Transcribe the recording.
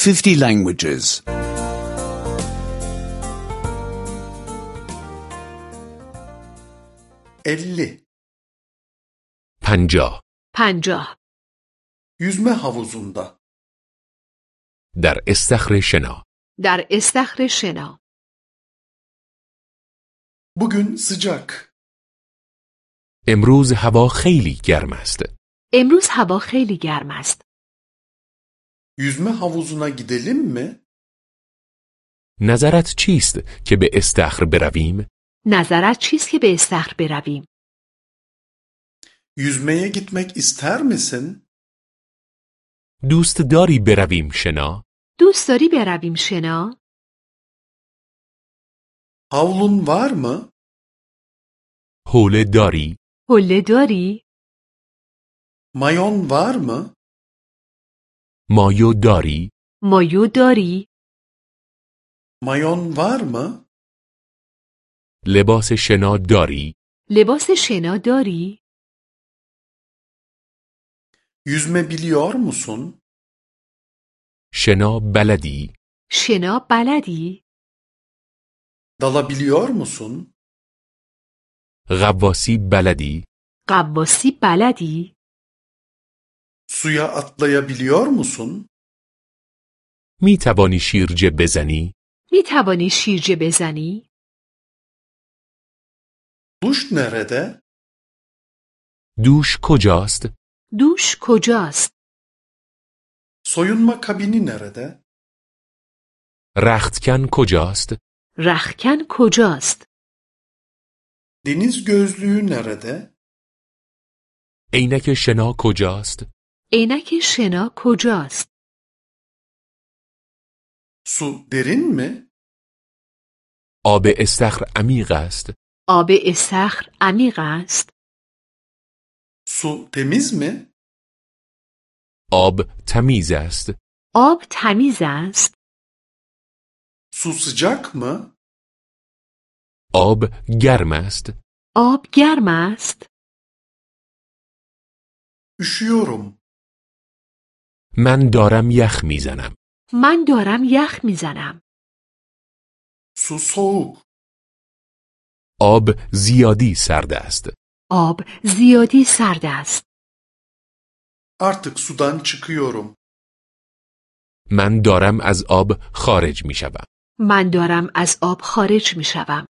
50 languages. 50. 50. Yüzme havuzunda. در استخر شنا. در استخر شنا. Bugün sıcak. امروز هوا خیلی گرم است. امروز هوا خیلی گرم است. Yüzme havuzuna gidelim mi? نظرت چیست که به استخر برویم؟ نظرت چیست که به استخر برویم؟ Yüzmeye gitmek ister misin? دوست داری برویم شنا؟ دوست داری برویم شنا؟ Havlun var mı? حوله داری؟ حوله داری؟ Mayon var mı? مایو داری؟ مایو داری؟ Mayon var mı? لباس شنا داری؟ لباس شنا داری؟ Yüzme biliyor musun? شنا بلدی؟ شنا بلدی؟ Dalabiliyor musun? غواصی بلدی؟ غواصی بلدی؟ Suya atlayabiliyor musun? می توانی شیرجه بزنی؟ می توانی شیرجه بزنی؟ Duş nerede? دوش کجاست؟ دوش کجاست؟ Soyunma kabini nerede? رختکن کجاست؟ رختکن کجاست؟ Deniz gözlüğü nerede? عینک شنا کجاست؟ عینک شنا کجاست؟ Su derin mi? آب استخر عمیق است. آب استخر عمیق است؟ Su temiz mi? آب تمیز است. آب تمیز است؟ Su sıcak mı? آب گرم است. آب گرم است؟ Üşüyorum. من دارم یخ میزنم. من دارم یخ میزنم. Su soğuk. آب زیادی سرد است. آب زیادی سرد است. Artık sudan çıkıyorum. من دارم از آب خارج میشوم. من دارم از آب خارج میشوم.